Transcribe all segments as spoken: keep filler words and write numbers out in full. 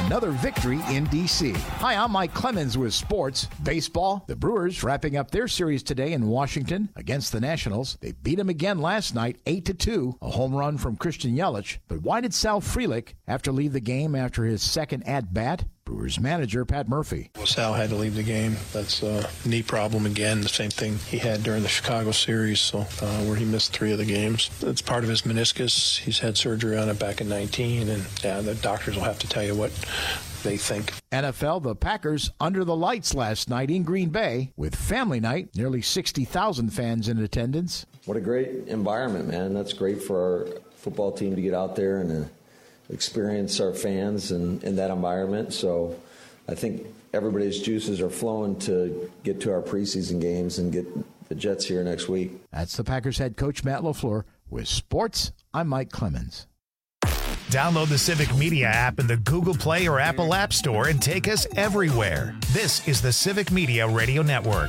another victory in D C. Hi, I'm Mike Clemens with sports. Baseball, the Brewers wrapping up their series today in Washington against the Nationals. They beat them again last night, eight to two, a home run from Christian Yelich. But why did Sal Frelick have to leave the game after his second at-bat? Brewers manager Pat Murphy. Well, Sal had to leave the game. That's a knee problem again, the same thing he had during the Chicago series, so uh, where he missed three of the games. It's part of his meniscus. He's had surgery on it back in nineteen, and yeah, the doctors will have to tell you what they think. N F L, the Packers under the lights last night in Green Bay with family night, nearly sixty thousand fans in attendance. What a great environment, man. That's great for our football team to get out there and uh, experience our fans in, in that environment. So I think everybody's juices are flowing to get to our preseason games and get the Jets here next week. That's the Packers head coach Matt LaFleur. With sports, I'm Mike Clemens. Download the Civic Media app in the Google Play or Apple App Store and take us everywhere. This is the Civic Media Radio Network.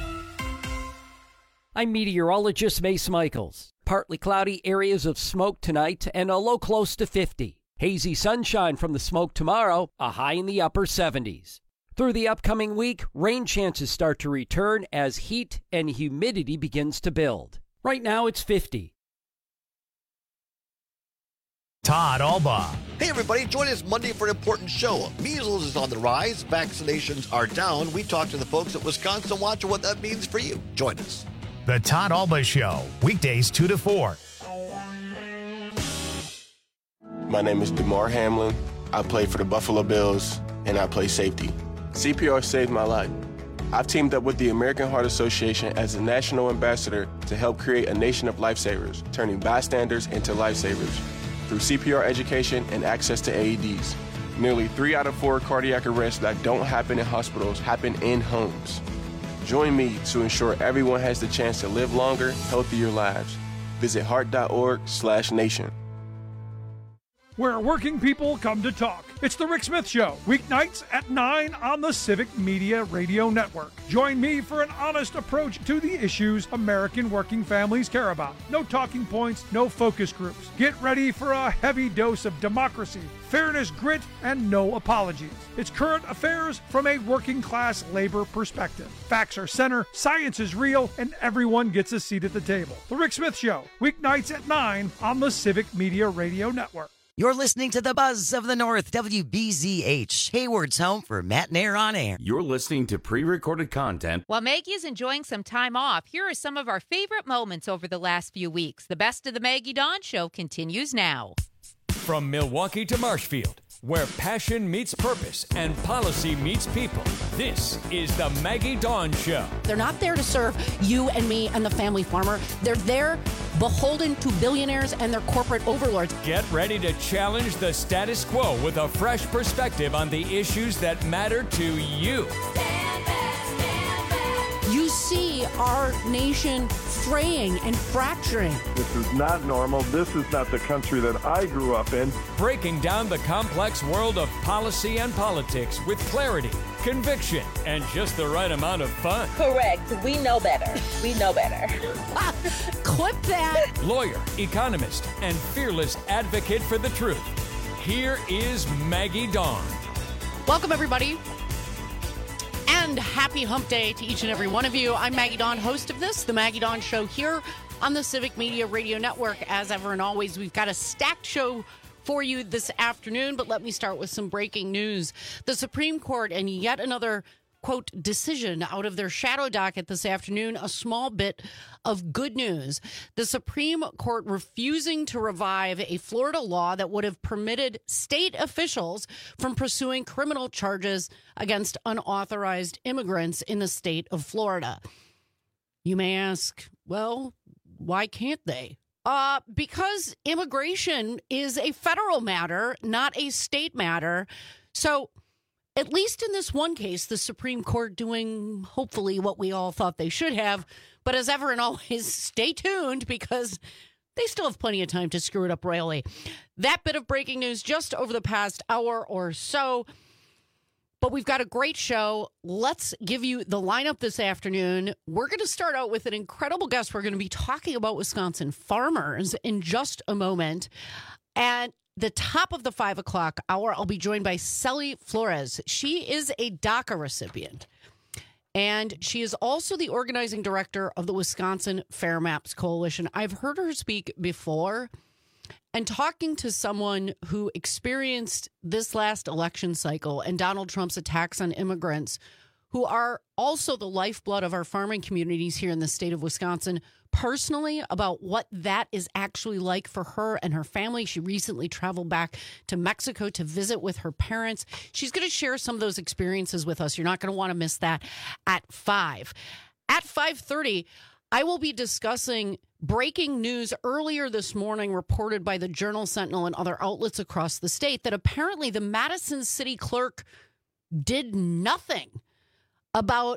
I'm meteorologist Mace Michaels. Partly cloudy areas of smoke tonight and a low close to fifty. Hazy sunshine from the smoke tomorrow, a high in the upper seventies. Through the upcoming week, rain chances start to return as heat and humidity begins to build. Right now it's fifty. Todd Albaugh. Hey everybody, join us Monday for an important show. Measles is on the rise, vaccinations are down. We talk to the folks at Wisconsin Watch and what that means for you. Join us. The Todd Albaugh Show, weekdays two to four. My name is DeMar Hamlin. I play for the Buffalo Bills, and I play safety. C P R saved my life. I've teamed up with the American Heart Association as a national ambassador to help create a nation of lifesavers, turning bystanders into lifesavers through C P R education and access to A E Ds. Nearly three out of four cardiac arrests that don't happen in hospitals happen in homes. Join me to ensure everyone has the chance to live longer, healthier lives. Visit heart.org slash nation. Where working people come to talk. It's the Rick Smith Show, weeknights at nine on the Civic Media Radio Network. Join me for an honest approach to the issues American working families care about. No talking points, no focus groups. Get ready for a heavy dose of democracy, fairness, grit, and no apologies. It's current affairs from a working class labor perspective. Facts are center, science is real, and everyone gets a seat at the table. The Rick Smith Show, weeknights at nine on the Civic Media Radio Network. You're listening to the Buzz of the North, W B Z H, Hayward's home for Matt Nair on air. You're listening to pre-recorded content. While Maggie is enjoying some time off, here are some of our favorite moments over the last few weeks. The best of the Maggie Dawn Show continues now. From Milwaukee to Marshfield, where passion meets purpose and policy meets people, this is the Maggie Dawn Show. They're not there to serve you and me and the family farmer. They're there beholden to billionaires and their corporate overlords. Get ready to challenge the status quo with a fresh perspective on the issues that matter to you. Stand back, stand back. You see our nation fraying and fracturing. This is not normal. This is not the country that I grew up in. Breaking down the complex world of policy and politics with clarity, conviction, and just the right amount of fun. Correct. We know better. We know better. Clip that. Lawyer, economist, and fearless advocate for the truth. Here is Maggie Dawn. Welcome, everybody. And happy hump day to each and every one of you. I'm Maggie Dawn, host of this, The Maggie Dawn Show, here on the Civic Media Radio Network. As ever and always, we've got a stacked show for you this afternoon, but let me start with some breaking news. The Supreme Court and yet another, quote, decision out of their shadow docket this afternoon, a small bit of good news. The Supreme Court refusing to revive a Florida law that would have permitted state officials from pursuing criminal charges against unauthorized immigrants in the state of Florida. You may ask, well, why can't they? Uh, because immigration is a federal matter, not a state matter. So at least in this one case, the Supreme Court doing hopefully what we all thought they should have. But as ever and always, stay tuned because they still have plenty of time to screw it up royally. That bit of breaking news just over the past hour or so. But we've got a great show. Let's give you the lineup this afternoon. We're going to start out with an incredible guest. We're going to be talking about Wisconsin farmers in just a moment. And the top of the five o'clock hour, I'll be joined by Celly Flores. She is a DACA recipient, and she is also the organizing director of the Wisconsin Fair Maps Coalition. I've heard her speak before, and talking to someone who experienced this last election cycle and Donald Trump's attacks on immigrants, who are also the lifeblood of our farming communities here in the state of Wisconsin, personally, about what that is actually like for her and her family. She recently traveled back to Mexico to visit with her parents. She's going to share some of those experiences with us. You're not going to want to miss that at five. At five thirty, I will be discussing breaking news earlier this morning reported by the Journal Sentinel and other outlets across the state that apparently the Madison City Clerk did nothing about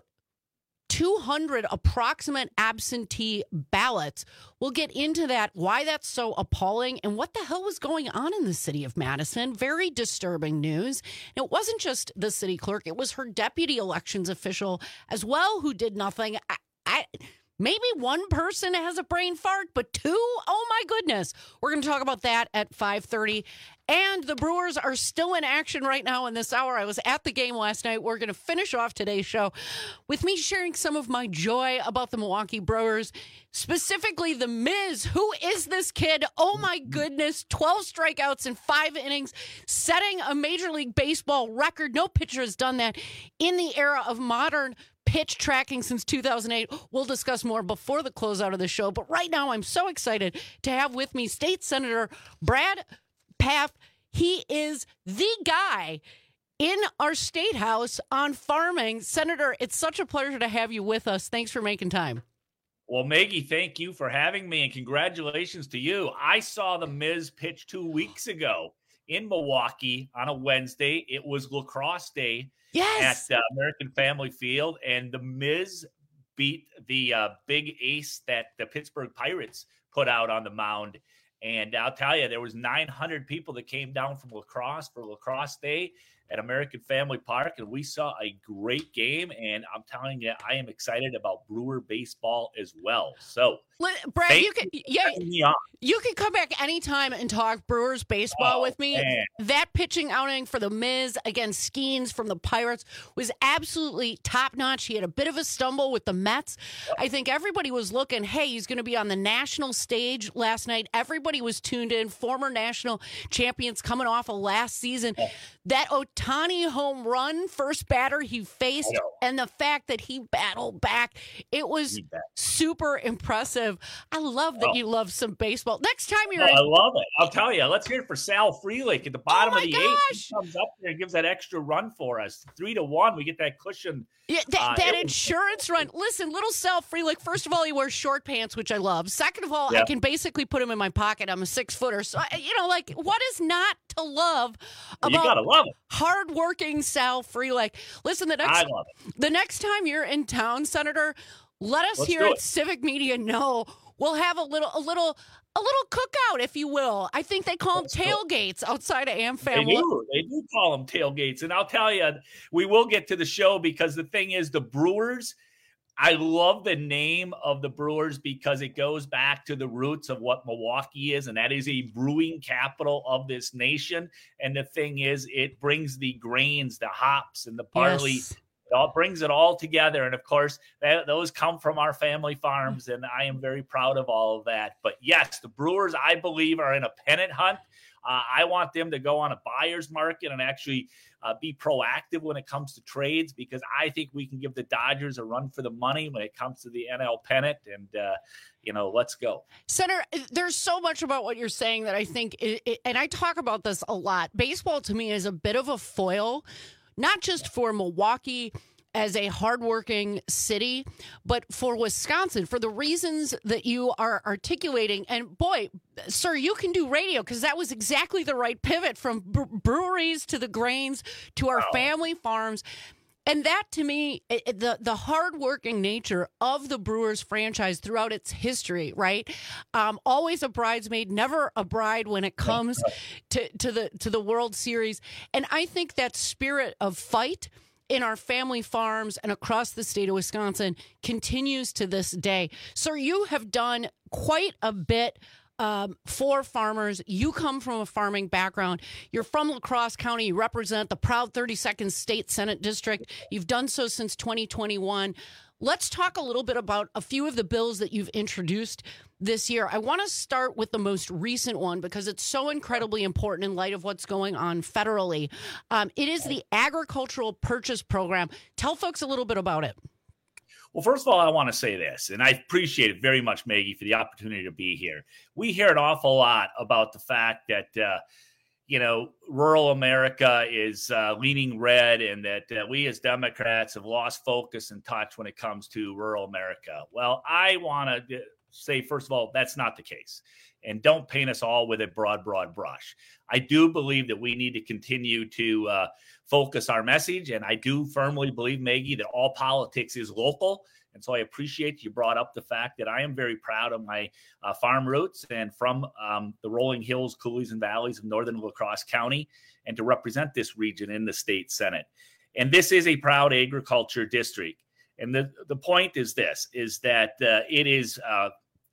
two hundred approximate absentee ballots. We'll get into that, why that's so appalling, and what the hell was going on in the city of Madison. Very disturbing news. And it wasn't just the city clerk, it was her deputy elections official as well who did nothing. I, I Maybe one person has a brain fart, but two? Oh, my goodness. We're going to talk about that at five thirty. And the Brewers are still in action right now in this hour. I was at the game last night. We're going to finish off today's show with me sharing some of my joy about the Milwaukee Brewers, specifically the Miz. Who is this kid? Oh, my goodness. twelve strikeouts in five innings, setting a Major League Baseball record. No pitcher has done that in the era of modern pitch tracking since two thousand eight. We'll discuss more before the closeout of the show. But right now, I'm so excited to have with me State Senator Brad Pfaff. He is the guy in our state house on farming. Senator, it's such a pleasure to have you with us. Thanks for making time. Well, Maggie, thank you for having me, and congratulations to you. I saw the Miz pitch two weeks ago in Milwaukee on a Wednesday. It was lacrosse day. Yes. At uh, American Family Field, and the Miz beat the uh, big ace that the Pittsburgh Pirates put out on the mound. And I'll tell you, there was nine hundred people that came down from lacrosse for lacrosse day at American Family Park, and we saw a great game. And I'm telling you, I am excited about Brewer baseball as well. So, Brad, you can yeah, you can come back anytime and talk Brewers baseball oh, with me. Man. That pitching outing for the Miz against Skeens from the Pirates was absolutely top notch. He had a bit of a stumble with the Mets. I think everybody was looking, hey, he's going to be on the national stage last night. Everybody was tuned in. Former national champions coming off of last season. Oh. That Ohtani home run, first batter he faced, and the fact that he battled back, it was super impressive. I love that oh. you love some baseball. Next time you're oh, in- I love it. I'll tell you. Let's hear it for Sal Frelick at the bottom oh of the gosh. eighth. He comes up there and gives that extra run for us. Three to one. We get that cushion. Yeah, that, uh, that was- insurance run. Listen, little Sal Frelick, first of all, he wears short pants, which I love. Second of all, yeah. I can basically put him in my pocket. I'm a six footer. So, I, you know, like, what is not to love about you gotta love it. hardworking Sal Frelick? Listen, the next, I love it. the next time you're in town, Senator, let us Let's here do at it. Civic Media know. We'll have a little, a little, a little cookout, if you will. I think they call them tailgates outside of AmFam. They do. They do call them tailgates. And I'll tell you, we will get to the show because the thing is, the Brewers, I love the name of the Brewers because it goes back to the roots of what Milwaukee is, and that is a brewing capital of this nation. And the thing is, it brings the grains, the hops, and the barley. Yes. It all brings it all together. And of course, that, those come from our family farms, and I am very proud of all of that. But yes, the Brewers, I believe, are in a pennant hunt. Uh, I want them to go on a buyer's market and actually uh, be proactive when it comes to trades, because I think we can give the Dodgers a run for the money when it comes to the N L pennant. And, uh, you know, let's go. Senator, there's so much about what you're saying that I think, it, it, and I talk about this a lot. Baseball to me is a bit of a foil, not just for Milwaukee as a hardworking city, but for Wisconsin, for the reasons that you are articulating. And boy, sir, you can do radio, because that was exactly the right pivot from bre- breweries to the grains to our Wow. family farms. And that, to me, it, the the hardworking nature of the Brewers franchise throughout its history, right? Um, always a bridesmaid, never a bride when it comes to, to the to the World Series. And I think that spirit of fight in our family farms and across the state of Wisconsin continues to this day. Sir, you have done quite a bit um, for farmers. You come from a farming background. You're from La Crosse County. You represent the proud thirty-second State Senate District. You've done so since twenty twenty-one. Let's talk a little bit about a few of the bills that you've introduced this year. I want to start with the most recent one because it's so incredibly important in light of what's going on federally. Um, it is the Agricultural Purchase Program. Tell folks a little bit about it. Well, first of all, I want to say this, and I appreciate it very much, Maggie, for the opportunity to be here. We hear an awful lot about the fact that, uh, you know, rural America is uh, leaning red and that uh, we as Democrats have lost focus and touch when it comes to rural America. Well, I want to say, first of all, that's not the case. And don't paint us all with a broad, broad brush. I do believe that we need to continue to uh, focus our message. And I do firmly believe, Maggie, that all politics is local. And so I appreciate you brought up the fact that I am very proud of my uh, farm roots and from um, the rolling hills, coulees, and valleys of northern La Crosse County, and to represent this region in the state Senate. And this is a proud agriculture district. And the, the point is this, is that uh, it is uh,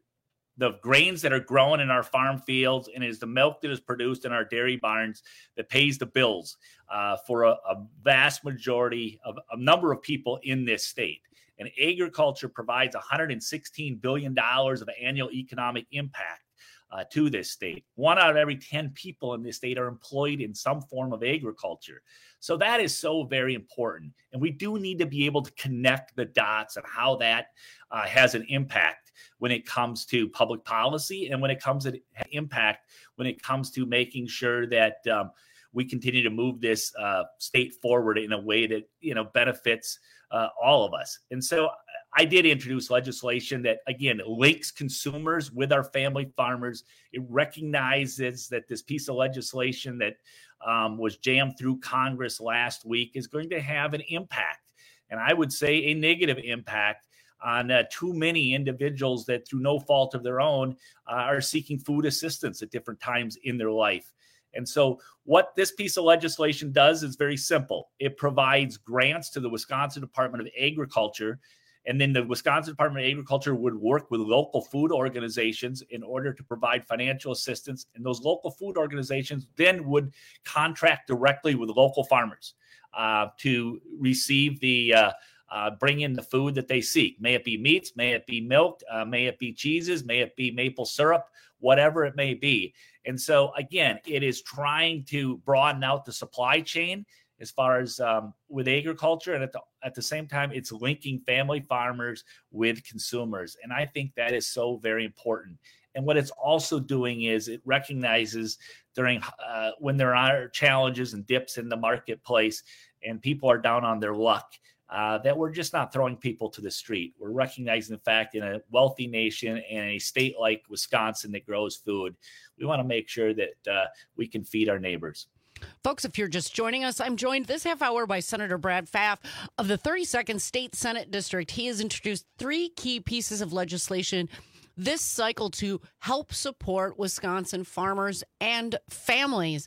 the grains that are grown in our farm fields, and it is the milk that is produced in our dairy barns that pays the bills uh, for a, a vast majority of a number of people in this state. And agriculture provides one hundred sixteen billion dollars of annual economic impact uh, to this state. One out of every ten people in this state are employed in some form of agriculture. So that is so very important. And we do need to be able to connect the dots on how that uh, has an impact when it comes to public policy and when it comes to impact when it comes to making sure that um, we continue to move this uh, state forward in a way that, you know, benefits uh, all of us. And so I did introduce legislation that, again, links consumers with our family farmers. It recognizes that this piece of legislation that um, was jammed through Congress last week is going to have an impact, and I would say a negative impact on uh, too many individuals that, through no fault of their own, uh, are seeking food assistance at different times in their life. And so what this piece of legislation does is very simple. It provides grants to the Wisconsin Department of Agriculture, and then the Wisconsin Department of Agriculture would work with local food organizations in order to provide financial assistance. And those local food organizations then would contract directly with local farmers uh, to receive the uh, uh, bring in the food that they seek. May it be meats, may it be milk, uh, may it be cheeses, may it be maple syrup, whatever it may be. And so, again, it is trying to broaden out the supply chain as far as um, with agriculture. And at the, at the same time, it's linking family farmers with consumers. And I think that is so very important. And what it's also doing is it recognizes during uh, when there are challenges and dips in the marketplace and people are down on their luck, Uh, that we're just not throwing people to the street. We're recognizing the fact in a wealthy nation and a state like Wisconsin that grows food, we want to make sure that uh, we can feed our neighbors. Folks, if you're just joining us, I'm joined this half hour by Senator Brad Pfaff of the thirty-second State Senate District. He has introduced three key pieces of legislation this cycle to help support Wisconsin farmers and families.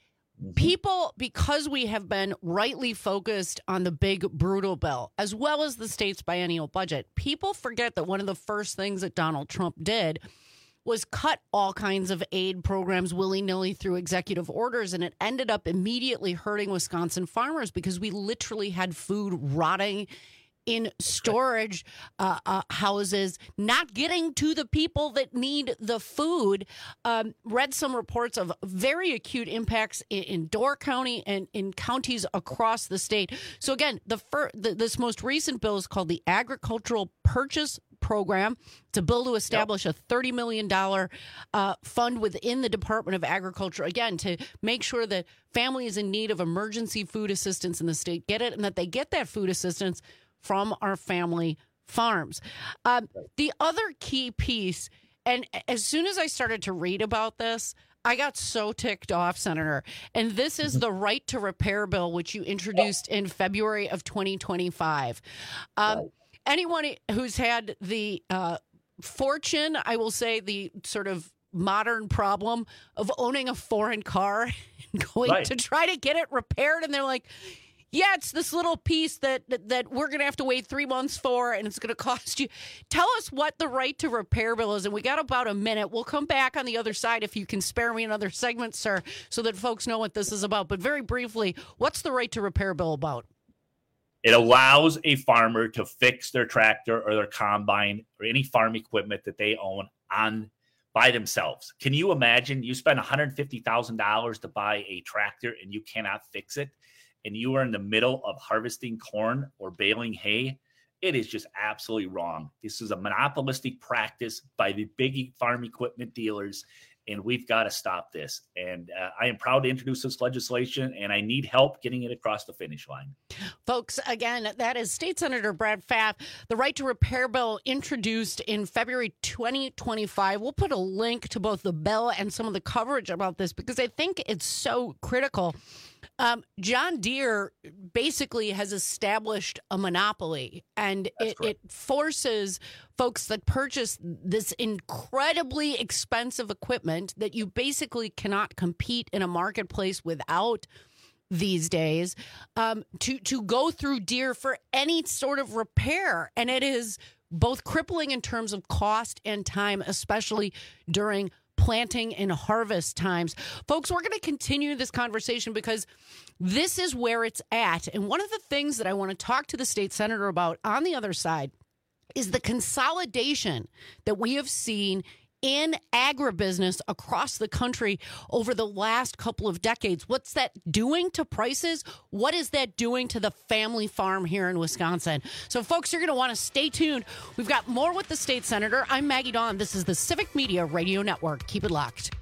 People, because we have been rightly focused on the big, brutal bill, as well as the state's biennial budget, people forget that one of the first things that Donald Trump did was cut all kinds of aid programs willy-nilly through executive orders, and it ended up immediately hurting Wisconsin farmers because we literally had food rotting in storage uh, uh, houses, not getting to the people that need the food. Um, read some reports of very acute impacts in, in Door County and in counties across the state. So again, the, fir- the this most recent bill is called the Agricultural Purchase Program. It's a bill to establish yep. a thirty million dollars uh, fund within the Department of Agriculture, again, to make sure that families in need of emergency food assistance in the state get it, and that they get that food assistance from our family farms. Um, the other key piece, and as soon as I started to read about this, I got so ticked off, Senator. And this is the Right to Repair bill, which you introduced in February of twenty twenty-five. Um, right. Anyone who's had the uh, fortune, I will say the sort of modern problem of owning a foreign car and going right. to try to get it repaired, and they're like, yeah, it's this little piece that that, that we're going to have to wait three months for, and it's going to cost you. Tell us what the right to repair bill is, and we got about a minute. We'll come back on the other side if you can spare me another segment, sir, so that folks know what this is about. But very briefly, what's the right to repair bill about? It allows a farmer to fix their tractor or their combine or any farm equipment that they own on by themselves. Can you imagine you spend one hundred fifty thousand dollars to buy a tractor and you cannot fix it, and you are in the middle of harvesting corn or baling hay? It is just absolutely wrong. This is a monopolistic practice by the big farm equipment dealers, and we've got to stop this. And uh, I am proud to introduce this legislation, and I need help getting it across the finish line. Folks, again, that is State Senator Brad Pfaff. The right to repair bill introduced in February twenty twenty-five. We'll put a link to both the bill and some of the coverage about this because I think it's so critical. Um, John Deere basically has established a monopoly, and it, it forces folks that purchase this incredibly expensive equipment that you basically cannot compete in a marketplace without these days, um, to, to go through Deere for any sort of repair. And it is both crippling in terms of cost and time, especially during planting and harvest times. Folks, we're going to continue this conversation because this is where it's at. And one of the things that I want to talk to the state senator about on the other side is the consolidation that we have seen in agribusiness across the country over the last couple of decades. What's that doing to prices? What is that doing to the family farm here in Wisconsin? So, folks, you're going to want to stay tuned. We've got more with the state senator. I'm Maggie Dawn. This is the Civic Media Radio Network. Keep it locked.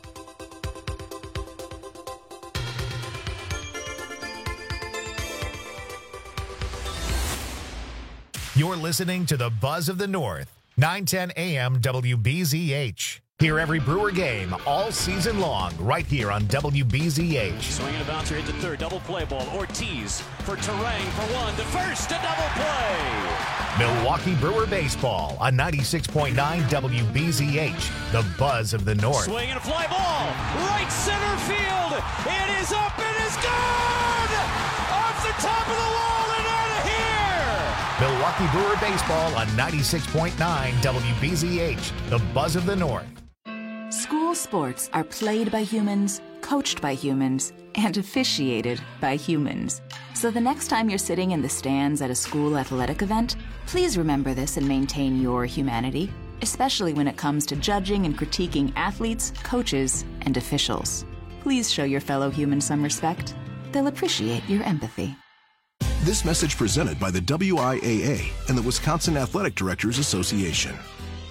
You're listening to the Buzz of the North. nine ten a.m. W B Z H. Hear every Brewer game all season long right here on W B Z H. Swinging a bouncer hit the third. Double play ball. Ortiz for Terang for one. The first, a double play. Milwaukee Brewer baseball on ninety-six point nine W B Z H. The Buzz of the North. Swinging a fly ball. Right center field. It is up. It is gone. Off the top of the wall and out of here. Milwaukee Brewer baseball on ninety-six point nine W B Z H, the Buzz of the North. School sports are played by humans, coached by humans, and officiated by humans. So the next time you're sitting in the stands at a school athletic event, please remember this and maintain your humanity, especially when it comes to judging and critiquing athletes, coaches, and officials. Please show your fellow humans some respect. They'll appreciate your empathy. This message presented by the W I A A and the Wisconsin Athletic Directors Association.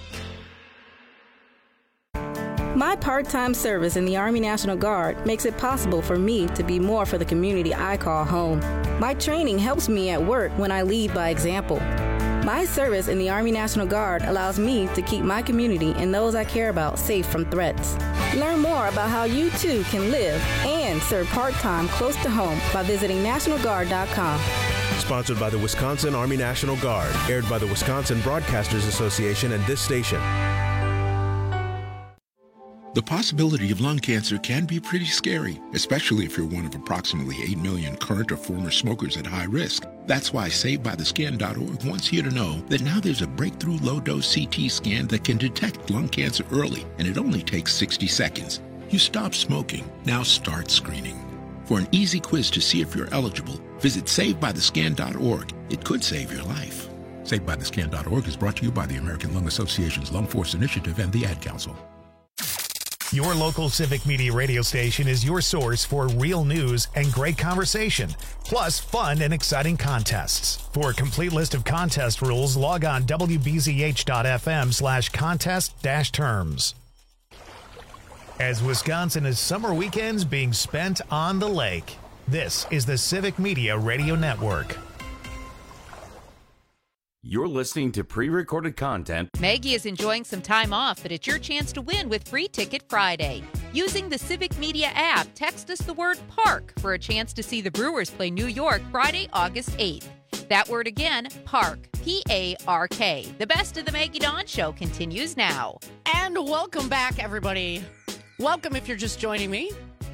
My part-time service in the Army National Guard makes it possible for me to be more for the community I call home. My training helps me at work when I lead by example. My service in the Army National Guard allows me to keep my community and those I care about safe from threats. Learn more about how you too can live and serve part-time close to home by visiting national guard dot com. Sponsored by the Wisconsin Army National Guard, aired by the Wisconsin Broadcasters Association and this station. The possibility of lung cancer can be pretty scary, especially if you're one of approximately eight million current or former smokers at high risk. That's why Saved By The Skin dot org wants you to know that now there's a breakthrough low-dose C T scan that can detect lung cancer early, and it only takes sixty seconds. You stop smoking, now start screening. For an easy quiz to see if you're eligible, visit Saved By The Skin dot org. It could save your life. Saved By The Skin dot org is brought to you by the American Lung Association's Lung Force Initiative and the Ad Council. Your local Civic Media radio station is your source for real news and great conversation, plus fun and exciting contests. For a complete list of contest rules, log on W B Z H dot F M slash contest dash terms. As Wisconsin is summer weekends being spent on the lake, this is the Civic Media Radio Network. You're listening to pre-recorded content. Maggie is enjoying some time off, but it's your chance to win with Free Ticket Friday. Using the Civic Media app, text us the word PARK for a chance to see the Brewers play New York Friday, August eighth. That word again, PARK, P A R K. The best of the Maggie Dawn Show continues now. And welcome back, everybody. Welcome if you're just joining me.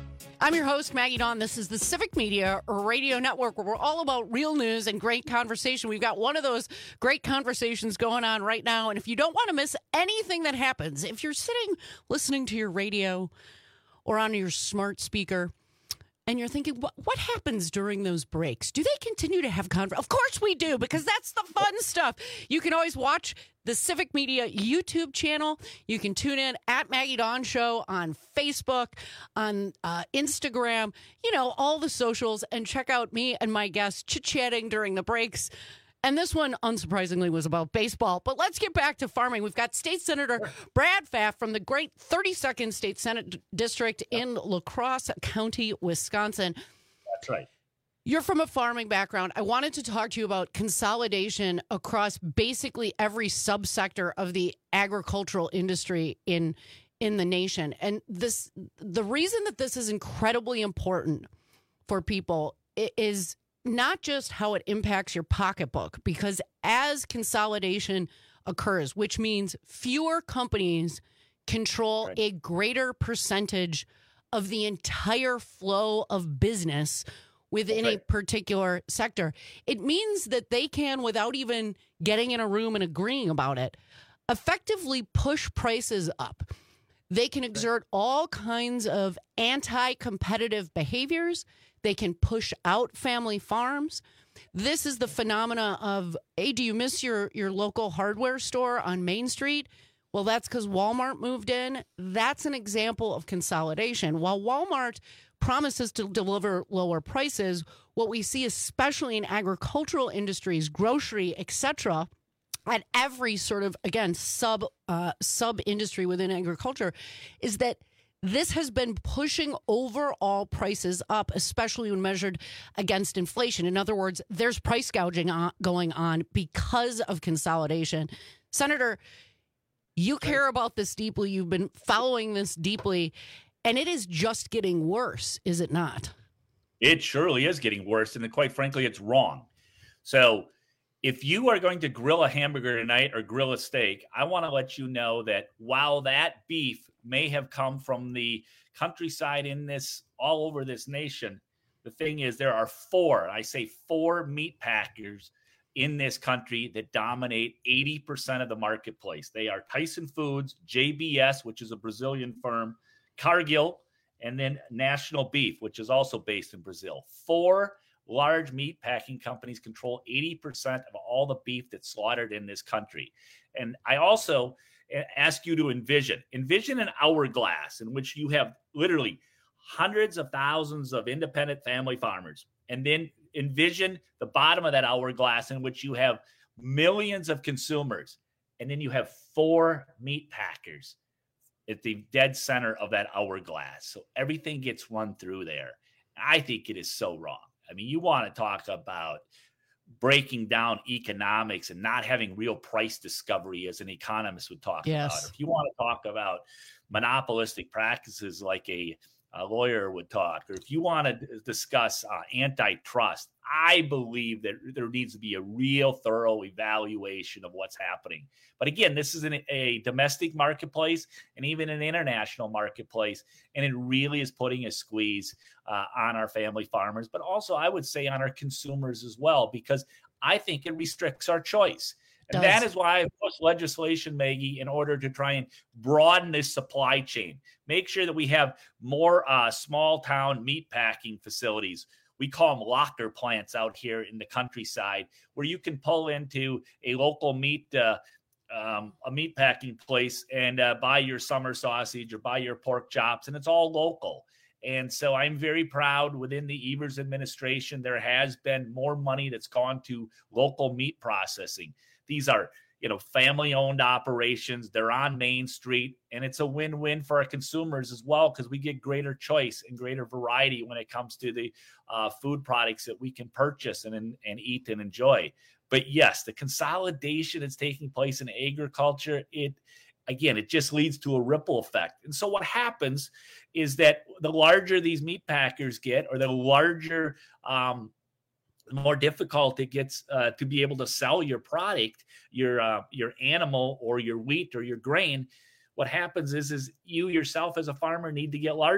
I'm your host, Maggie Dawn. This is the Civic Media Radio Network, where we're all about real news and great conversation. We've got one of those great conversations going on right now. And if you don't want to miss anything that happens, if you're sitting listening to your radio or on your smart speaker, and you're thinking, what, what happens during those breaks? Do they continue to have conversation? Of course we do, because that's the fun stuff. You can always watch the Civic Media YouTube channel. You can tune in at Maggie Dawn Show on Facebook, on uh, Instagram, you know, all the socials, and check out me and my guests chit-chatting during the breaks. And this one, unsurprisingly, was about baseball. But let's get back to farming. We've got State Senator Brad Pfaff from the great thirty-second State Senate District in La Crosse County, Wisconsin. That's right. You're from a farming background. I wanted to talk to you about consolidation across basically every subsector of the agricultural industry in in the nation. And this, the reason that this is incredibly important for people is not just how it impacts your pocketbook, because as consolidation occurs, which means fewer companies control right. a greater percentage of the entire flow of business within right. a particular sector, it means that they can, without even getting in a room and agreeing about it, effectively push prices up. They can exert all kinds of anti-competitive behaviors. They can push out family farms. This is the phenomena of, hey, do you miss your, your local hardware store on Main Street? Well, that's because Walmart moved in. That's an example of consolidation. While Walmart promises to deliver lower prices, what we see, especially in agricultural industries, grocery, et cetera, at every sort of, again, sub uh, sub industry within agriculture, is that this has been pushing overall prices up, especially when measured against inflation. In other words, there's price gouging on, going on because of consolidation. Senator, you care about this deeply. You've been following this deeply, and it is just getting worse, is it not? It surely is getting worse, and quite frankly, it's wrong. So if you are going to grill a hamburger tonight or grill a steak, I want to let you know that while that beef may have come from the countryside in this, all over this nation, the thing is there are four, I say four meat packers in this country that dominate eighty percent of the marketplace. They are Tyson Foods, J B S, which is a Brazilian firm, Cargill, and then National Beef, which is also based in Brazil. Four large meat packing companies control eighty percent of all the beef that's slaughtered in this country. And I also ask you to envision, envision an hourglass in which you have literally hundreds of thousands of independent family farmers. And then envision the bottom of that hourglass in which you have millions of consumers. And then you have four meat packers at the dead center of that hourglass. So everything gets run through there. I think it is so wrong. I mean, you want to talk about breaking down economics and not having real price discovery, as an economist would talk yes. about. If you want to talk about monopolistic practices like a, a lawyer would talk, or if you want to discuss uh, antitrust, I believe that there needs to be a real thorough evaluation of what's happening. But again, this is an, a domestic marketplace and even an international marketplace, and it really is putting a squeeze uh, on our family farmers, but also I would say on our consumers as well, because I think it restricts our choice. And Does. that is why I pushed legislation, Maggie, in order to try and broaden this supply chain. Make sure that we have more uh, small town meat packing facilities. We call them locker plants out here in the countryside, where you can pull into a local meat uh, um, a meat packing place and uh, buy your summer sausage or buy your pork chops, and it's all local. And so I'm very proud within the Evers administration, there has been more money that's gone to local meat processing. These are, you know, family-owned operations. They're on Main Street, and it's a win-win for our consumers as well, because we get greater choice and greater variety when it comes to the uh, food products that we can purchase and, and, and eat and enjoy. But yes, the consolidation that's taking place in agriculture, it again, it just leads to a ripple effect. And so what happens is that the larger these meat packers get, or the larger um, the more difficult it gets uh, to be able to sell your product, your uh, your animal or your wheat or your grain. What happens is, is you yourself as a farmer need to get larger.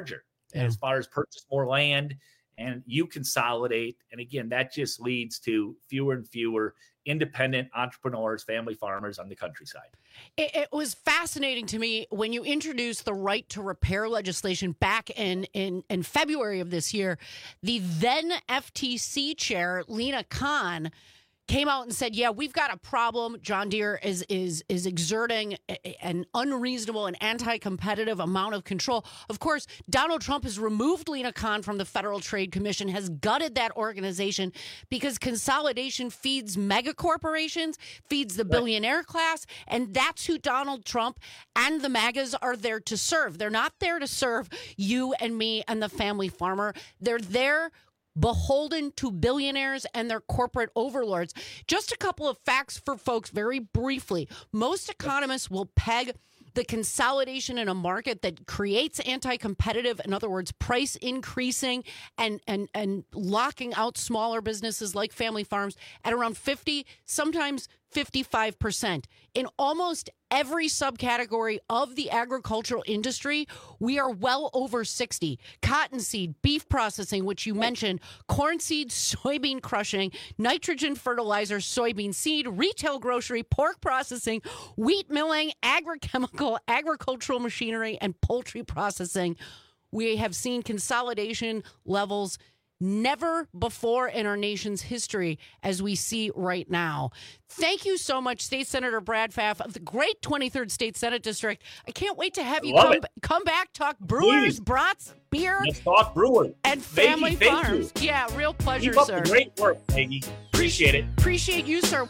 yeah. as far as purchase more land, and you consolidate. And again, that just leads to fewer and fewer independent entrepreneurs, family farmers on the countryside. It, it was fascinating to me when you introduced the right to repair legislation back in, in, in February of this year. The then F T C chair, Lina Khan, came out and said, yeah, we've got a problem. John Deere is is is exerting a, an unreasonable and anti-competitive amount of control. Of course, Donald Trump has removed Lina Khan from the Federal Trade Commission, has gutted that organization because consolidation feeds mega corporations, feeds the billionaire class, and that's who Donald Trump and the MAGAs are there to serve. They're not there to serve you and me and the family farmer. They're there beholden to billionaires and their corporate overlords. Just a couple of facts for folks very briefly. Most economists will peg the consolidation in a market that creates anti-competitive, in other words, price increasing and, and, and locking out smaller businesses like family farms at around fifty, sometimes fifty-five percent. In almost every subcategory of the agricultural industry, we are well over sixty. Cottonseed, beef processing, which you mentioned, corn seed, soybean crushing, nitrogen fertilizer, soybean seed, retail grocery, pork processing, wheat milling, agrochemical, agricultural machinery, and poultry processing. We have seen consolidation levels never before in our nation's history as we see right now. Thank you so much, State Senator Brad Pfaff of the great twenty-third State Senate District. I can't wait to have you come, come back, talk Brewers, Please. brats, beer. Let's talk Brewers. And family Maggie, farms. You. Yeah, real pleasure, Keep up sir. The great work, Maggie. Appreciate it. Appreciate you, sir.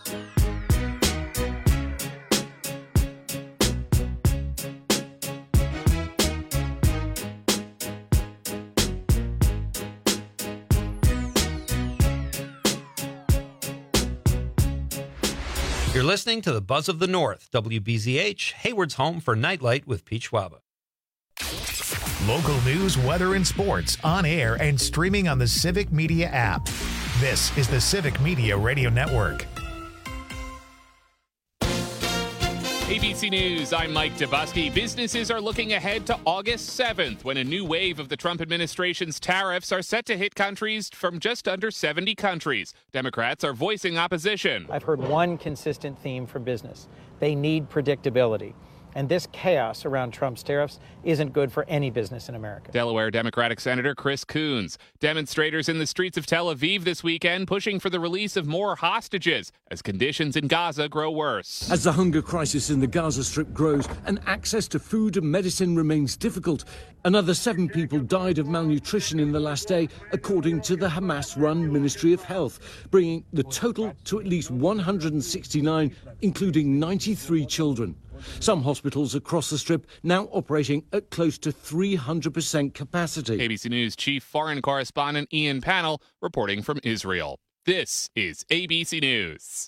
You're listening to the Buzz of the North, W B Z H, Hayward's home for Nightlight with Pete Schwaba. Local news, weather, and sports on air and streaming on the Civic Media app. This is the Civic Media Radio Network. A B C News, I'm Mike Dabuski. Businesses are looking ahead to August seventh when a new wave of the Trump administration's tariffs are set to hit countries from just under seventy countries. Democrats are voicing opposition. I've heard one consistent theme from business. They need predictability. And this chaos around Trump's tariffs isn't good for any business in America. Delaware Democratic Senator Chris Coons. Demonstrators in the streets of Tel Aviv this weekend pushing for the release of more hostages as conditions in Gaza grow worse. As the hunger crisis in the Gaza Strip grows and access to food and medicine remains difficult, another seven people died of malnutrition in the last day, according to the Hamas-run Ministry of Health, bringing the total to at least one hundred sixty-nine, including ninety-three children. Some hospitals across the Strip now operating at close to three hundred percent capacity. A B C News chief foreign correspondent Ian Pannell reporting from Israel. This is A B C News.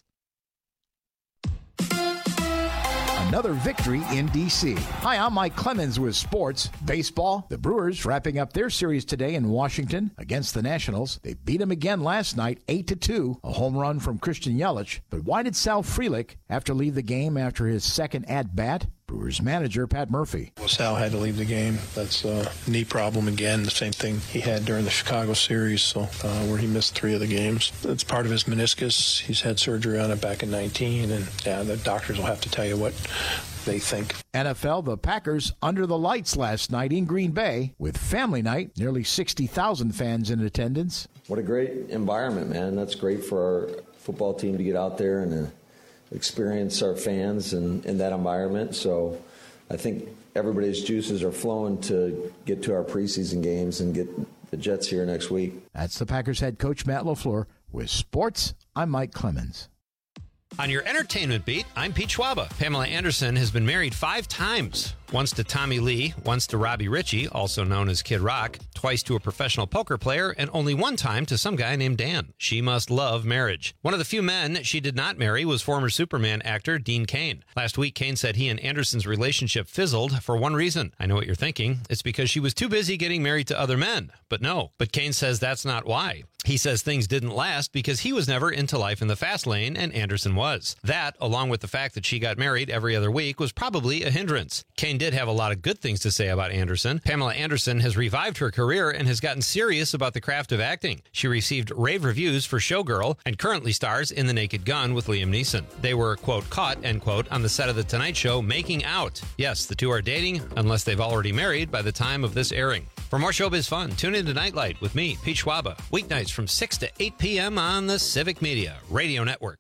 Another victory in D C. Hi, I'm Mike Clemens with sports. Baseball. The Brewers wrapping up their series today in Washington against the Nationals. They beat them again last night, eight to two. A home run from Christian Yelich. But why did Sal Frelick have to leave the game after his second at-bat? Brewers manager Pat Murphy. Well, Sal had to leave the game. That's a knee problem again. The same thing he had during the Chicago series, so uh, where he missed three of the games. It's part of his meniscus. He's had surgery on it back in nineteen, and yeah, the doctors will have to tell you what they think. N F L, the Packers under the lights last night in Green Bay with family night. Nearly sixty thousand fans in attendance. What a great environment, man. That's great for our football team to get out there and uh, experience our fans in, in that environment. So I think everybody's juices are flowing to get to our preseason games and get the Jets here next week. That's the Packers head coach Matt LaFleur. With sports, I'm Mike Clemens. On your entertainment beat, I'm Pete Schwaba. Pamela Anderson has been married five times. Once to Tommy Lee, once to Robbie Ritchie, also known as Kid Rock, twice to a professional poker player, and only one time to some guy named Dan. She must love marriage. One of the few men she did not marry was former Superman actor Dean Cain. Last week, Cain said he and Anderson's relationship fizzled for one reason. I know what you're thinking. It's because she was too busy getting married to other men. But no. But Cain says that's not why. He says things didn't last because he was never into life in the fast lane and Anderson was. That, along with the fact that she got married every other week, was probably a hindrance. Cain Jane did have a lot of good things to say about Anderson. Pamela Anderson has revived her career and has gotten serious about the craft of acting. She received rave reviews for Showgirl and currently stars in The Naked Gun with Liam Neeson. They were, quote, caught, end quote, on the set of The Tonight Show making out. Yes, the two are dating, unless they've already married by the time of this airing. For more showbiz fun, tune in to Nightlight with me, Pete Schwaba, weeknights from six to eight p.m. on the Civic Media Radio Network.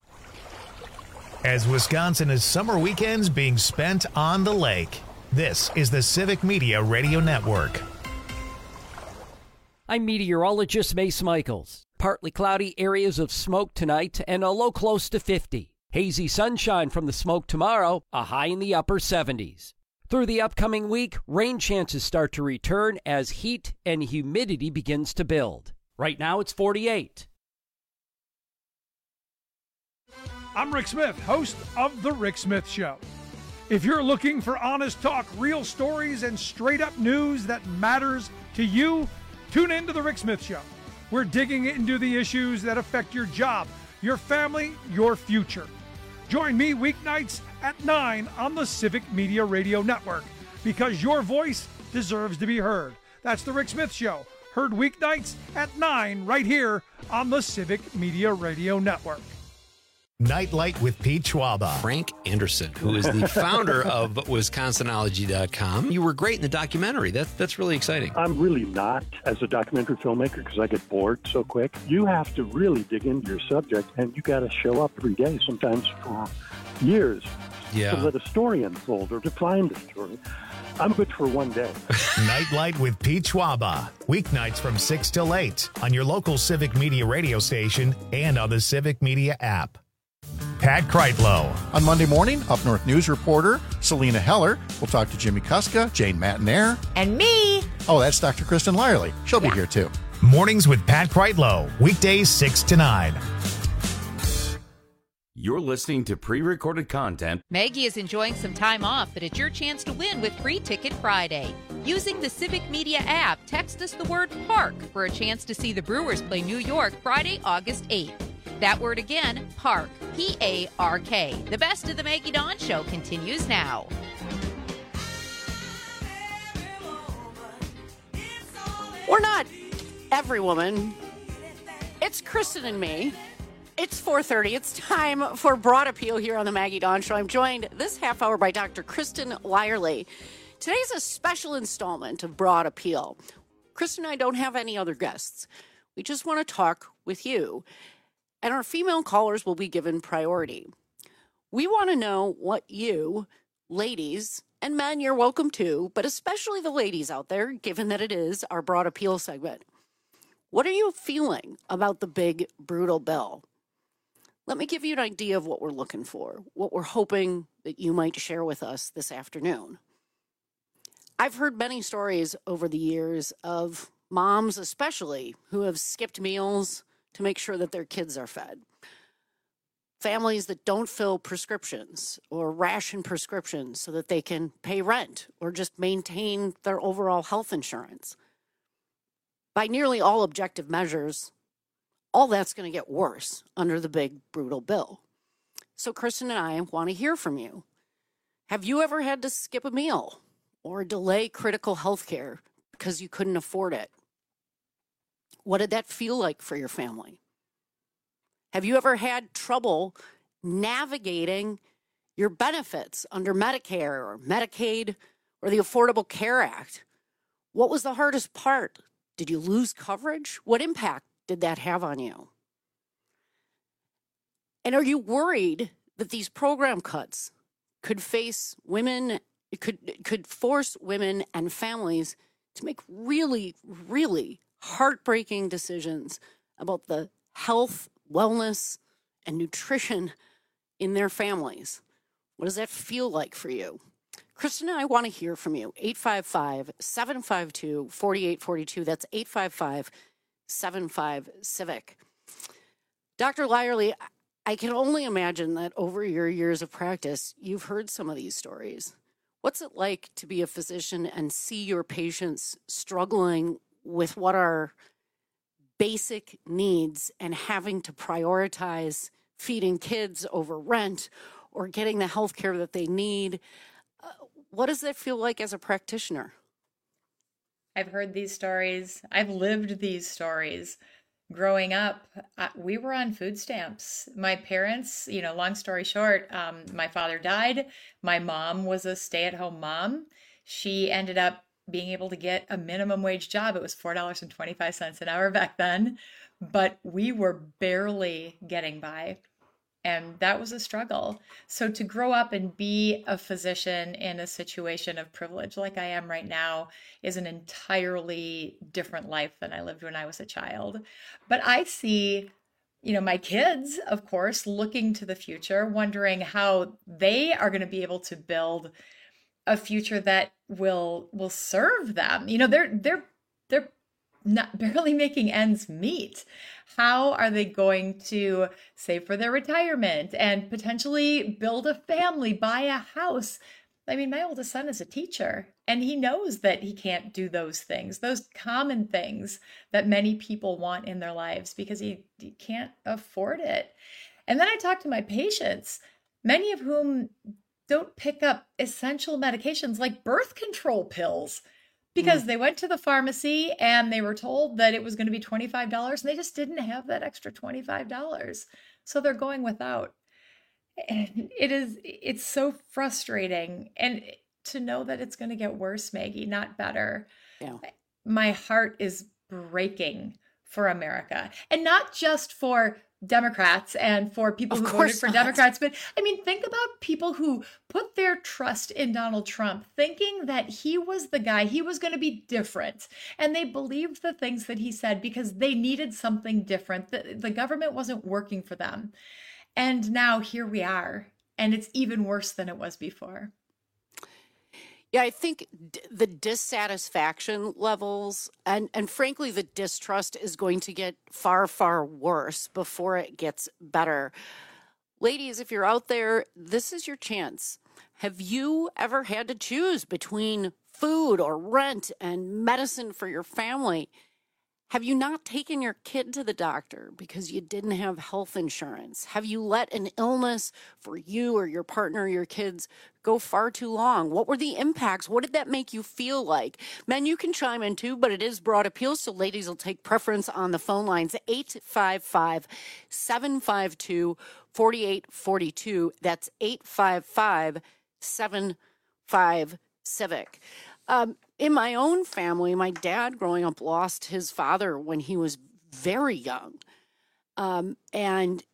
As Wisconsin is summer weekends being spent on the lake, this is the Civic Media Radio Network. I'm meteorologist Mace Michaels. Partly cloudy areas of smoke tonight and a low close to fifty. Hazy sunshine from the smoke tomorrow, a high in the upper seventies. Through the upcoming week, rain chances start to return as heat and humidity begins to build. Right now it's forty-eight. I'm Rick Smith, host of The Rick Smith Show. If you're looking for honest talk, real stories, and straight-up news that matters to you, tune in to The Rick Smith Show. We're digging into the issues that affect your job, your family, your future. Join me weeknights at nine on the Civic Media Radio Network, because your voice deserves to be heard. That's The Rick Smith Show, heard weeknights at nine right here on the Civic Media Radio Network. Nightlight with Pete Schwaba. Frank Anderson, who is the founder of Wisconsinology dot com. You were great in the documentary. That, that's really exciting. I'm really not as a documentary filmmaker because I get bored so quick. You have to really dig into your subject, and you got to show up every day, sometimes for years, yeah. to let a story unfold or to find a story. I'm good for one day. Nightlight with Pete Schwaba. Weeknights from six till eight on your local Civic Media radio station and on the Civic Media app. Pat Kreitlow. On Monday morning, Up North News reporter Selena Heller will talk to Jimmy Kuska, Jane Matanair. And me. Oh, that's Doctor Kristen Lyerly. She'll yeah. be here, too. Mornings with Pat Kreitlow. Weekdays six to nine. You're listening to pre-recorded content. Maggie is enjoying some time off, but it's your chance to win with Free Ticket Friday. Using the Civic Media app, text us the word PARK for a chance to see the Brewers play New York Friday, August eighth. That word again, PARK, P A R K. The best of the Maggie Dawn Show continues now. We're not every woman. It's Kristen and me. It's four thirty. It's time for Broad Appeal here on the Maggie Dawn Show. I'm joined this half hour by Doctor Kristen Lyerly. Today's a special installment of Broad Appeal. Kristen and I don't have any other guests. We just want to talk with you. And our female callers will be given priority. We want to know what you, ladies, and men, you're welcome to, but especially the ladies out there, given that it is our Broad Appeal segment. What are you feeling about the big, brutal bill? Let me give you an idea of what we're looking for, what we're hoping that you might share with us this afternoon. I've heard many stories over the years of moms especially who have skipped meals to make sure that their kids are fed. Families that don't fill prescriptions or ration prescriptions so that they can pay rent or just maintain their overall health insurance. By nearly all objective measures, all that's going to get worse under the big, brutal bill. So Kristen and I want to hear from you. Have you ever had to skip a meal or delay critical health care because you couldn't afford it? What did that feel like for your family? Have you ever had trouble navigating your benefits under Medicare or Medicaid or the Affordable Care Act? What was the hardest part? Did you lose coverage? What impact did that have on you? And are you worried that these program cuts could face women, could could force women and families to make really, really heartbreaking decisions about the health, wellness, and nutrition in their families? What does that feel like for you? Kristen and I want to hear from you. eight five five, seven five two, four eight four two. That's eight five five, seven five, CIVIC. Doctor Lyerly, I can only imagine that over your years of practice, you've heard some of these stories. What's it like to be a physician and see your patients struggling with what are basic needs and having to prioritize feeding kids over rent or getting the health care that they need? Uh, what does that feel like as a practitioner? I've heard these stories. I've lived these stories. Growing up, uh, we were on food stamps. My parents, you know, long story short, um, my father died. My mom was a stay-at-home mom. She ended up being able to get a minimum wage job. It was four dollars and twenty-five cents an hour back then, but we were barely getting by. And that was a struggle. So to grow up and be a physician in a situation of privilege like I am right now is an entirely different life than I lived when I was a child. But I see, you know, my kids, of course, looking to the future, wondering how they are going to be able to build a future that will will serve them. You know, they're they're they're not barely making ends meet. How are they going to save for their retirement and potentially build a family, buy a house? I mean, my oldest son is a teacher, and he knows that he can't do those things, those common things that many people want in their lives, because he, he can't afford it. And then I talk to my patients, many of whom don't pick up essential medications like birth control pills, because mm. they went to the pharmacy and they were told that it was going to be twenty-five dollars, and they just didn't have that extra twenty-five dollars. So they're going without. And it is, it's so frustrating. And to know that it's going to get worse, Maggie, not better. Yeah. My heart is breaking for America. And not just for Democrats and for people Of who voted course for not. Democrats, but I mean, think about people who put their trust in Donald Trump, thinking that he was the guy, he was going to be different. And they believed the things that he said because they needed something different. The, the government wasn't working for them. And now here we are, and it's even worse than it was before. Yeah, I think d- the dissatisfaction levels and, and frankly, the distrust is going to get far, far worse before it gets better. Ladies, if you're out there, this is your chance. Have you ever had to choose between food or rent and medicine for your family? Have you not taken your kid to the doctor because you didn't have health insurance? Have you let an illness for you or your partner or your kids go far too long? What were the impacts? What did that make you feel like? Men, you can chime in too, but it is broad appeal, so ladies will take preference on the phone lines. eight five five, seven five two, four eight four two. That's eight five five, seven five, CIVIC. Um, in my own family, my dad growing up lost his father when he was very young. Um, and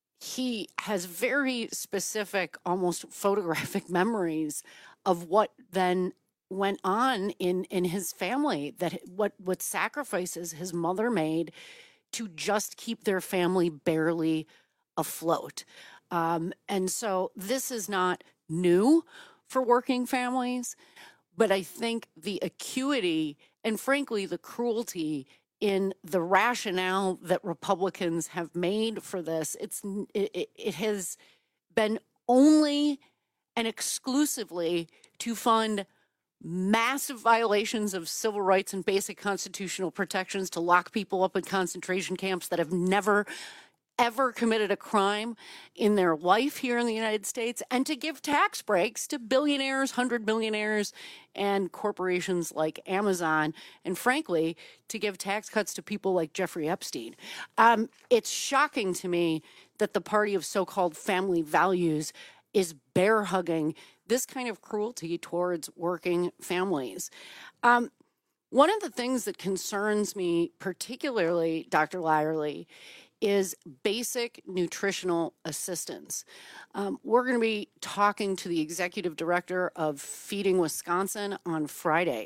he has very specific, almost photographic memories of what then went on in, in his family, that what, what sacrifices his mother made to just keep their family barely afloat. Um, and so this is not new for working families. But I think the acuity and, frankly, the cruelty in the rationale that Republicans have made for this, it's it, it has been only and exclusively to fund massive violations of civil rights and basic constitutional protections, to lock people up in concentration camps that have never ever committed a crime in their life here in the United States, and to give tax breaks to billionaires, hundred billionaires, and corporations like Amazon, and frankly, to give tax cuts to people like Jeffrey Epstein. Um, it's shocking to me that the party of so-called family values is bear-hugging this kind of cruelty towards working families. Um, one of the things that concerns me particularly, Doctor Lyerly, is basic nutritional assistance. Um, we're going to be talking to the executive director of Feeding Wisconsin on Friday.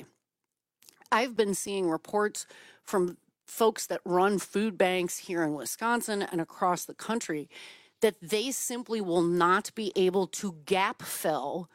I've been seeing reports from folks that run food banks here in Wisconsin and across the country that they simply will not be able to gap fill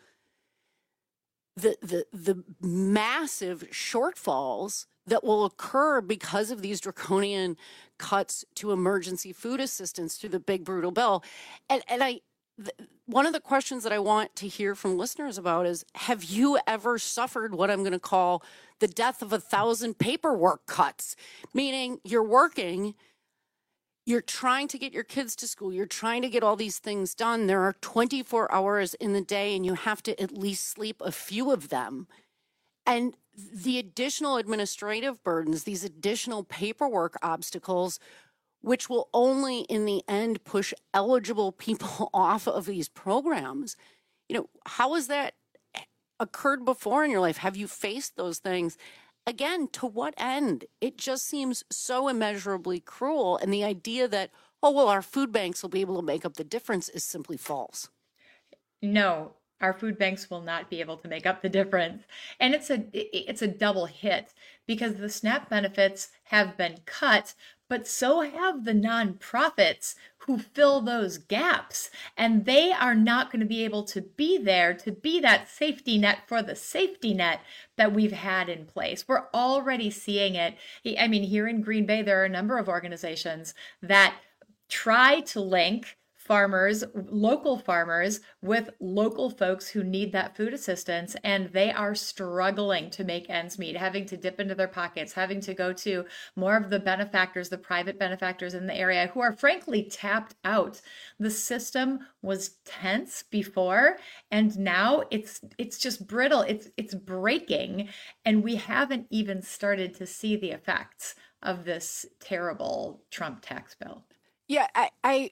the the, the massive shortfalls that will occur because of these draconian cuts to emergency food assistance through the big brutal bill. And and I, th- one of the questions that I want to hear from listeners about is, have you ever suffered what I'm going to call the death of a thousand paperwork cuts? Meaning you're working, you're trying to get your kids to school. You're trying to get all these things done. There are twenty-four hours in the day, and you have to at least sleep a few of them. And the additional administrative burdens, these additional paperwork obstacles, which will only in the end push eligible people off of these programs. You know, how has that occurred before in your life? Have you faced those things? Again, to what end? It just seems so immeasurably cruel. And the idea that, oh, well, our food banks will be able to make up the difference is simply false. No, our food banks will not be able to make up the difference. And it's a it's a double hit because the SNAP benefits have been cut, but so have the nonprofits who fill those gaps. And they are not going to be able to be there to be that safety net for the safety net that we've had in place. We're already seeing it. I mean, here in Green Bay, there are a number of organizations that try to link farmers, local farmers, with local folks who need that food assistance, and they are struggling to make ends meet, having to dip into their pockets, having to go to more of the benefactors, the private benefactors in the area who are frankly tapped out. The system was tense before, and now it's it's just brittle. It's it's breaking, and we haven't even started to see the effects of this terrible Trump tax bill. Yeah, I, I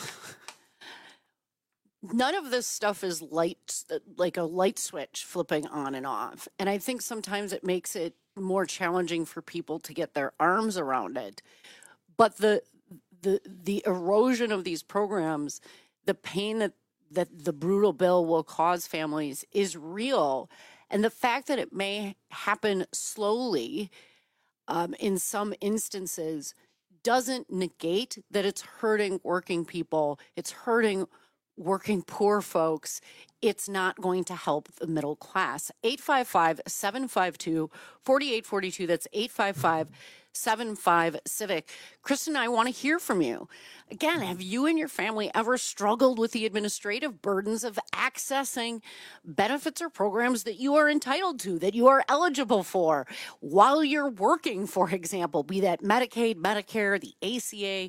none of this stuff is light, like a light switch flipping on and off. And I think sometimes it makes it more challenging for people to get their arms around it. But the the the erosion of these programs, the pain that, that the brutal bill will cause families is real. And the fact that it may happen slowly um, in some instances doesn't negate that it's hurting working people. It's hurting working poor folks. It's not going to help the middle class. eight five five, seven five two, four eight four two. That's eight five five, seven five, CIVIC. Kristen, I want to hear from you. Again, have you and your family ever struggled with the administrative burdens of accessing benefits or programs that you are entitled to, that you are eligible for while you're working, for example, be that Medicaid, Medicare, the A C A,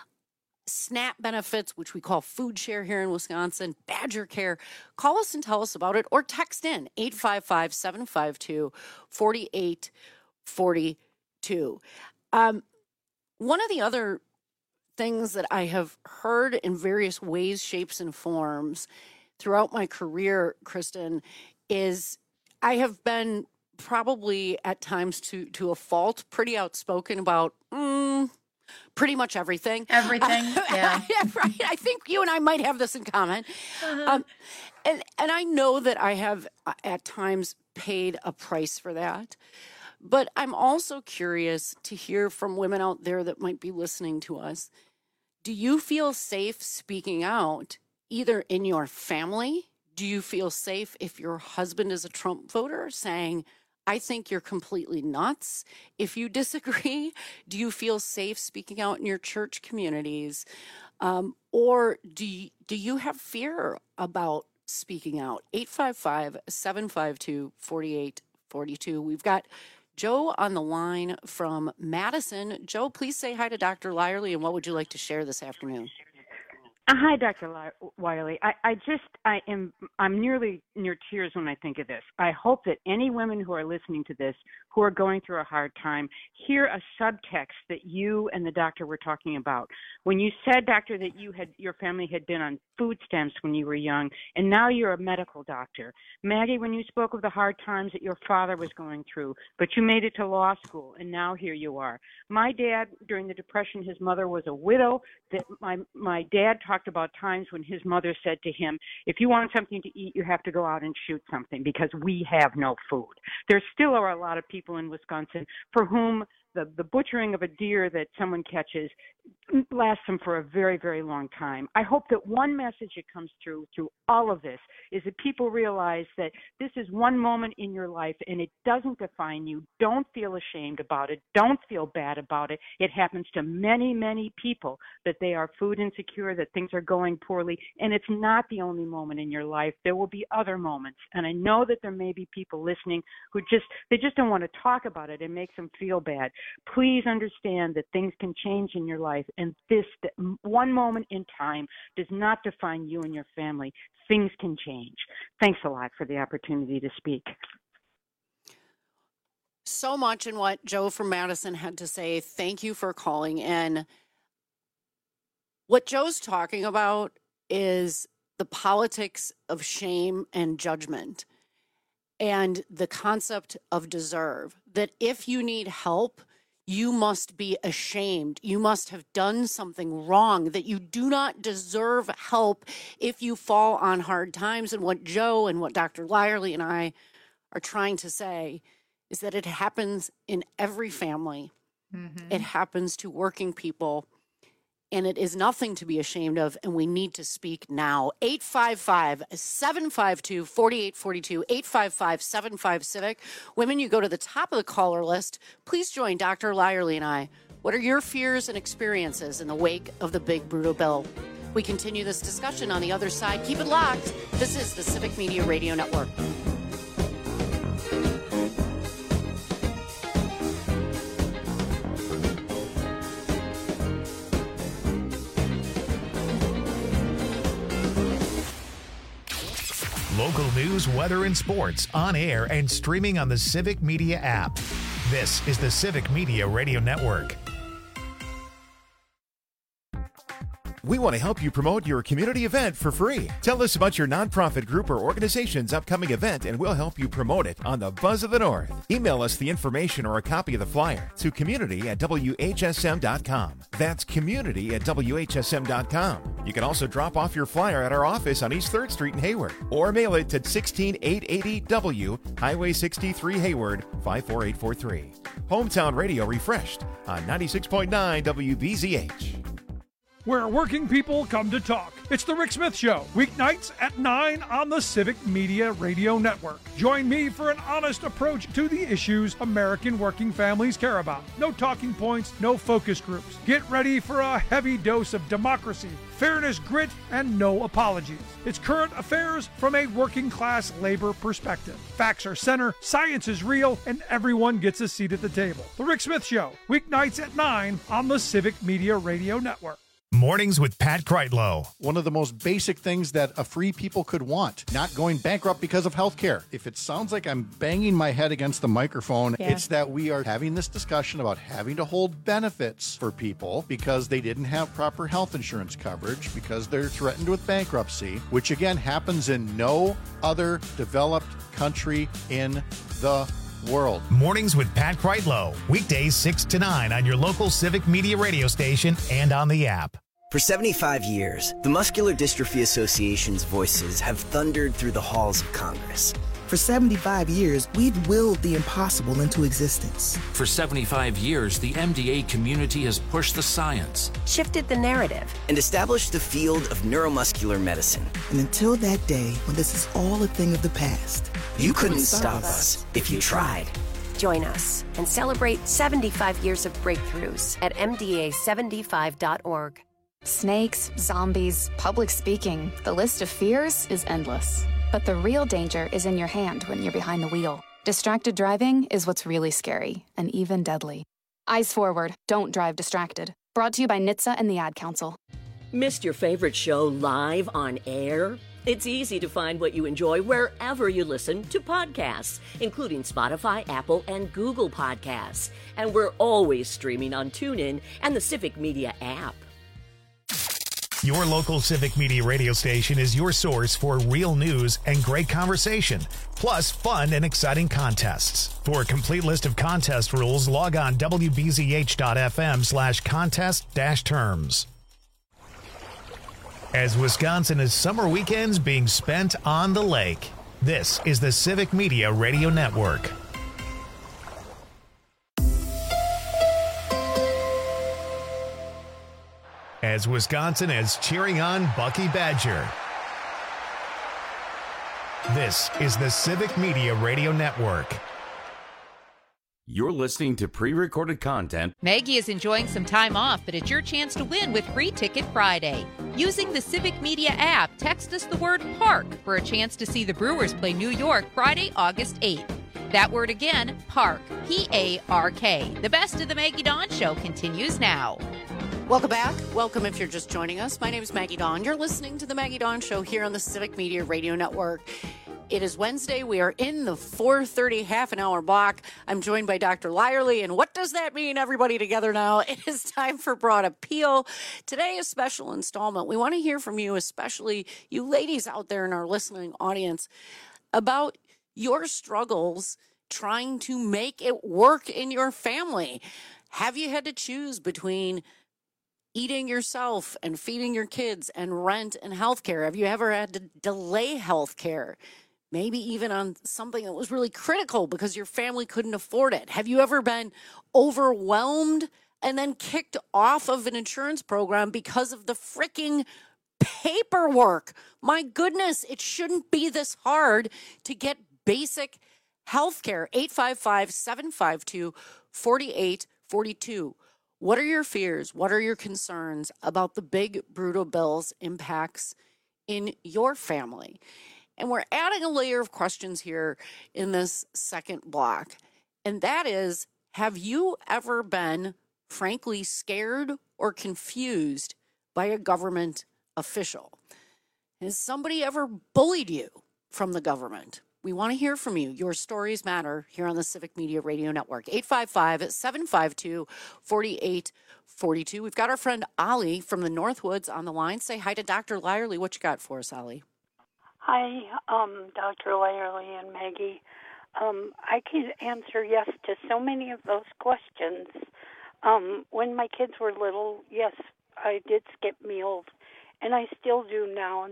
SNAP benefits, which we call food share here in Wisconsin, Badger Care? Call us and tell us about it, or text in eight five five, seven five two, four eight four two. Um, one of the other things that I have heard in various ways, shapes, and forms throughout my career, Kristen, is I have been probably at times to, to a fault pretty outspoken about mm, pretty much everything. Everything, yeah. yeah. Right. I think you and I might have this in common. Uh-huh. Um, and, and I know that I have uh, at times paid a price for that. But I'm also curious to hear from women out there that might be listening to us. Do you feel safe speaking out either in your family? Do you feel safe if your husband is a Trump voter saying, I think you're completely nuts? If you disagree, do you feel safe speaking out in your church communities? Um, or do you, do you have fear about speaking out? eight five five, seven five two, four eight four two. We've got Joe on the line from Madison. Joe, please say hi to Doctor Lyerly, and what would you like to share this afternoon? Uh, hi, Doctor Wiley. I, I just, I am, I'm nearly near tears when I think of this. I hope that any women who are listening to this, who are going through a hard time, hear a subtext that you and the doctor were talking about. When you said, doctor, that you had, your family had been on food stamps when you were young, and now you're a medical doctor. Maggie, when you spoke of the hard times that your father was going through, but you made it to law school, and now here you are. My dad, during the Depression, his mother was a widow. That my my dad talked about times when his mother said to him, if you want something to eat, you have to go out and shoot something because we have no food. There still are a lot of people in Wisconsin for whom the, the butchering of a deer that someone catches lasts them for a very, very long time. I hope that one message that comes through through all of this is that people realize that this is one moment in your life and it doesn't define you. Don't feel ashamed about it. Don't feel bad about it. It happens to many, many people that they are food insecure, that things are going poorly, and it's not the only moment in your life. There will be other moments, and I know that there may be people listening who just, they just don't want to talk about it. It makes them feel bad. Please understand that things can change in your life, and this one moment in time does not define you and your family. Things can change. Thanks a lot for the opportunity to speak. So much in what Joe from Madison had to say. Thank you for calling in. What Joe's talking about is the politics of shame and judgment and the concept of deserve, that if you need help, you must be ashamed. You must have done something wrong, that you do not deserve help if you fall on hard times. And what Joe and what Doctor Lyerly and I are trying to say is that it happens in every family. Mm-hmm. It happens to working people, and it is nothing to be ashamed of, and we need to speak now. eight five five, seven five two, four eight four two, eight five five, seven five, CIVIC. Women, you go to the top of the caller list. Please join Doctor Lyerly and I. What are your fears and experiences in the wake of the big brutal bill? We continue this discussion on the other side. Keep it locked. This is the Civic Media Radio Network. Local news, weather, and sports on air and streaming on the Civic Media app. This is the Civic Media Radio Network. We want to help you promote your community event for free. Tell us about your nonprofit group or organization's upcoming event, and we'll help you promote it on the Buzz of the North. Email us the information or a copy of the flyer to community at W H S M dot com. That's community at W H S M dot com. You can also drop off your flyer at our office on East third Street in Hayward, or mail it to sixteen eight eighty W, Highway sixty-three, Hayward, five four eight four three. Hometown Radio refreshed on ninety-six point nine W B Z H. Where working people come to talk. It's the Rick Smith Show, weeknights at nine on the Civic Media Radio Network. Join me for an honest approach to the issues American working families care about. No talking points, no focus groups. Get ready for a heavy dose of democracy, fairness, grit, and no apologies. It's current affairs from a working class labor perspective. Facts are center, science is real, and everyone gets a seat at the table. The Rick Smith Show, weeknights at nine on the Civic Media Radio Network. Mornings with Pat Kreitlow. One of the most basic things that a free people could want, not going bankrupt because of health care. If it sounds like I'm banging my head against the microphone, yeah. It's that we are having this discussion about having to hold benefits for people because they didn't have proper health insurance coverage, because they're threatened with bankruptcy, which again happens in no other developed country in the world. Mornings with Pat Kreitlow. Weekdays six to nine on your local Civic Media radio station and on the app. For seventy-five years, the Muscular Dystrophy Association's voices have thundered through the halls of Congress. For seventy-five years, we've willed the impossible into existence. For seventy-five years, the M D A community has pushed the science, shifted the narrative, and established the field of neuromuscular medicine. And until that day, when this is all a thing of the past, you, you couldn't, couldn't stop us, us if you tried. Join us and celebrate seventy-five years of breakthroughs at M D A seventy-five dot org. Snakes, zombies, public speaking. The list of fears is endless. But the real danger is in your hand when you're behind the wheel. Distracted driving is what's really scary and even deadly. Eyes forward. Don't drive distracted. Brought to you by N H T S A and the Ad Council. Missed your favorite show live on air? It's easy to find what you enjoy wherever you listen to podcasts, including Spotify, Apple, and Google Podcasts. And we're always streaming on TuneIn and the Civic Media app. Your local Civic Media radio station is your source for real news and great conversation, plus fun and exciting contests. For a complete list of contest rules, log on W B Z H dot F M slash contest dash terms. As Wisconsin is summer weekends being spent on the lake, this is the Civic Media Radio Network. As Wisconsin is cheering on Bucky Badger. This is the Civic Media Radio Network. You're listening to pre-recorded content. Maggie is enjoying some time off, but it's your chance to win with Free Ticket Friday. Using the Civic Media app, text us the word PARK for a chance to see the Brewers play New York Friday, August eighth. That word again, PARK, P A R K. The best of the Maggie Dawn Show continues now. Welcome back. Welcome if you're just joining us. My name is Maggie Dawn. You're listening to the Maggie Dawn Show here on the Civic Media Radio Network. It is Wednesday. We are in the four thirty half an hour block. I'm joined by Doctor Lyerly. And what does that mean, everybody together now? It is time for Broad Appeal. Today, a special installment. We want to hear from you, especially you ladies out there in our listening audience, about your struggles trying to make it work in your family. Have you had to choose between eating yourself and feeding your kids and rent and healthcare? Have you ever had to delay healthcare? Maybe even on something that was really critical because your family couldn't afford it. Have you ever been overwhelmed and then kicked off of an insurance program because of the freaking paperwork? My goodness, it shouldn't be this hard to get basic health care. eight five five, seven five two, four eight four two. What are your fears? What are your concerns about the big, brutal bills impacts in your family? And we're adding a layer of questions here in this second block. And that is, have you ever been, frankly, scared or confused by a government official? Has somebody ever bullied you from the government? We want to hear from you. Your stories matter here on the Civic Media Radio Network. eight five five, seven five two, four eight four two. We've got our friend Ollie from the Northwoods on the line. Say hi to Doctor Lyerly. What you got for us, Ollie? Hi, um, Doctor Lyerly and Maggie. Um, I can answer yes to so many of those questions. Um, when my kids were little, yes, I did skip meals, and I still do now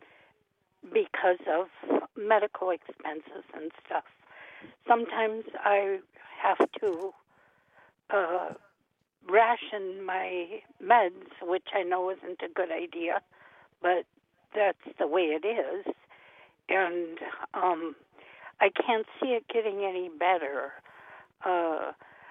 because of medical expenses and stuff. Sometimes I have to uh, ration my meds, which I know isn't a good idea, but that's the way it is. And um, I can't see it getting any better. Uh,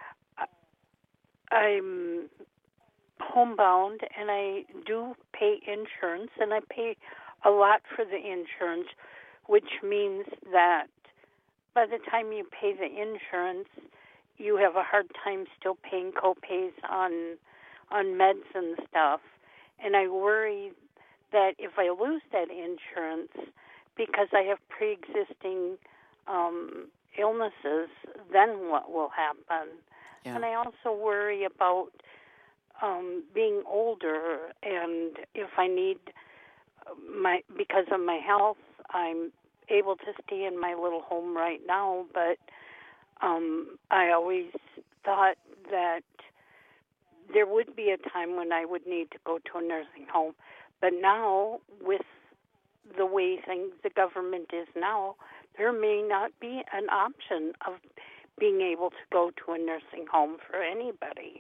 I'm homebound, and I do pay insurance, and I pay a lot for the insurance, which means that by the time you pay the insurance, you have a hard time still paying co-pays on on meds and stuff. And I worry that if I lose that insurance, because I have pre-existing um, illnesses, then what will happen? Yeah. And I also worry about um, being older, and if I need my, because of my health, I'm able to stay in my little home right now, but um, I always thought that there would be a time when I would need to go to a nursing home. But now, with the way things, the government is now, there may not be an option of being able to go to a nursing home for anybody.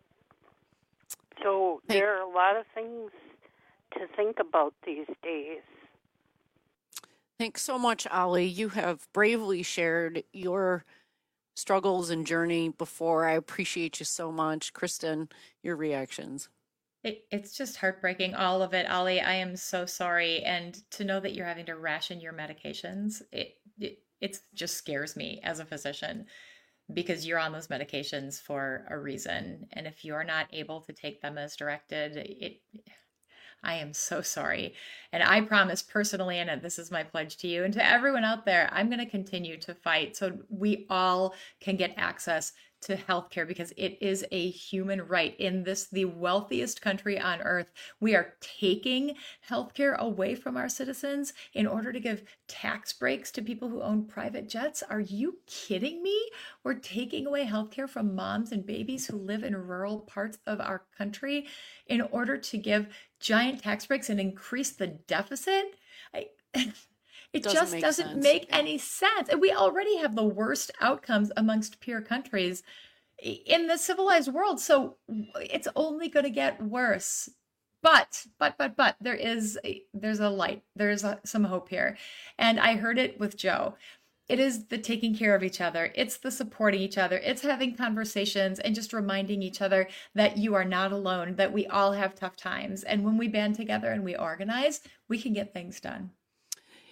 So there are a lot of things to think about these days. Thanks so much, Ollie. You have bravely shared your struggles and journey before. I appreciate you so much. Kristen, your reactions. It, it's just heartbreaking, all of it, Ollie. I am so sorry. And to know that you're having to ration your medications, it, it it just scares me as a physician, because you're on those medications for a reason. And if you're not able to take them as directed, it I am so sorry. And I promise personally, and this is my pledge to you and to everyone out there, I'm going to continue to fight so we all can get access to healthcare, because it is a human right. In this, the wealthiest country on earth, we are taking healthcare away from our citizens in order to give tax breaks to people who own private jets. Are you kidding me? We're taking away healthcare from moms and babies who live in rural parts of our country in order to give giant tax breaks and increase the deficit. I, It doesn't just doesn't sense. make yeah. any sense. And we already have the worst outcomes amongst peer countries in the civilized world. So it's only going to get worse. But, but, but, but there is, a, there's a light. There's a, some hope here. And I heard it with Joe. It is the taking care of each other. It's the supporting each other. It's having conversations and just reminding each other that you are not alone, that we all have tough times. And when we band together and we organize, we can get things done.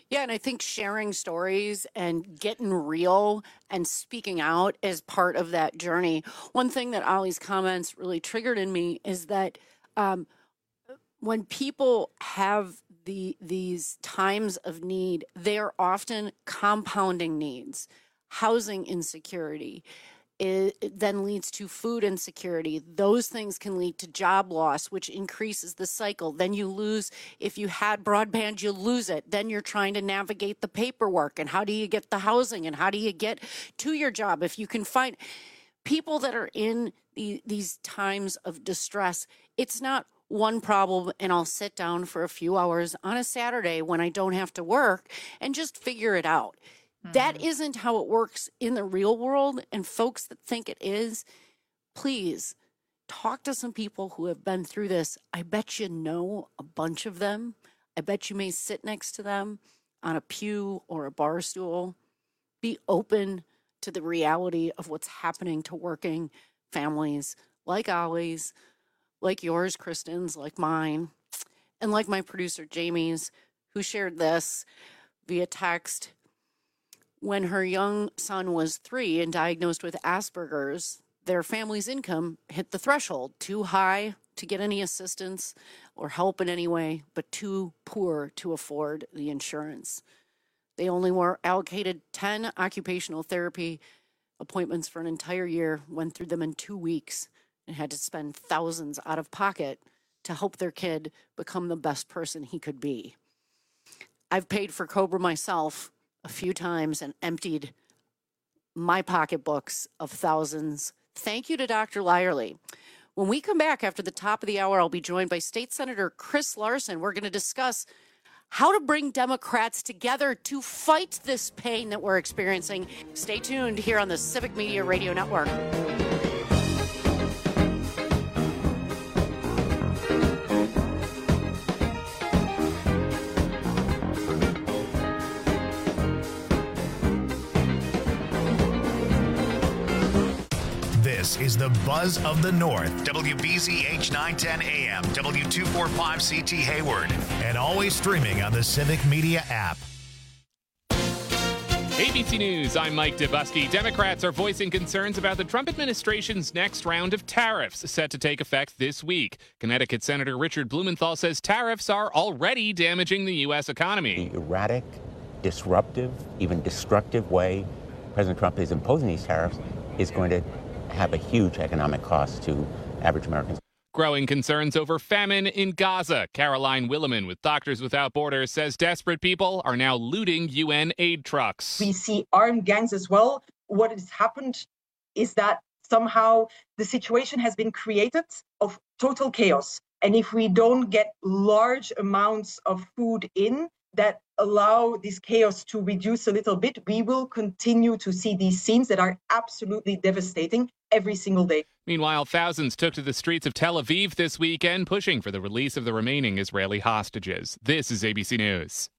Yeah, and I think sharing stories and getting real and speaking out is part of that journey. One thing that Ollie's comments really triggered in me is that um, when people have the these times of need, they are often compounding needs. Housing insecurity, it, it then leads to food insecurity. Those things can lead to job loss, which increases the cycle. Then you lose, if you had broadband, you lose it. Then you're trying to navigate the paperwork and how do you get the housing and how do you get to your job? If you can find people that are in the, these times of distress, it's not one problem and I'll sit down for a few hours on a Saturday when I don't have to work and just figure it out. That isn't how it works in the real world. And folks that think it is, please talk to some people who have been through this. I bet you know a bunch of them. I bet you may sit next to them on a pew or a bar stool. Be open to the reality of what's happening to working families like Ollie's, like yours, Kristen's, like mine, and like my producer, Jamie's, who shared this via text. When her young son was three and diagnosed with Asperger's, their family's income hit the threshold, too high to get any assistance or help in any way, but too poor to afford the insurance. They only were allocated ten occupational therapy appointments for an entire year, went through them in two weeks, and had to spend thousands out of pocket to help their kid become the best person he could be. I've paid for Cobra myself a few times and emptied my pocketbooks of thousands. Thank you to Doctor Lyerly. When we come back after the top of the hour, I'll be joined by State Senator Chris Larson. We're going to discuss how to bring Democrats together to fight this pain that we're experiencing. Stay tuned here on the Civic Media Radio Network. This is the Buzz of the North. W B Z H nine ten A M, W two forty-five C T Hayward, and always streaming on the Civic Media app. A B C News, I'm Mike Dubusky. Democrats are voicing concerns about the Trump administration's next round of tariffs set to take effect this week. Connecticut Senator Richard Blumenthal says tariffs are already damaging the U S economy. The erratic, disruptive, even destructive way President Trump is imposing these tariffs is going to have a huge economic cost to average Americans. Growing concerns over famine in Gaza. Caroline Williman with Doctors Without Borders says desperate people are now looting U N aid trucks. We see armed gangs as well. What has happened is that somehow the situation has been created of total chaos. And if we don't get large amounts of food in that allow this chaos to reduce a little bit, we will continue to see these scenes that are absolutely devastating every single day. Meanwhile, thousands took to the streets of Tel Aviv this weekend, pushing for the release of the remaining Israeli hostages. This is A B C News.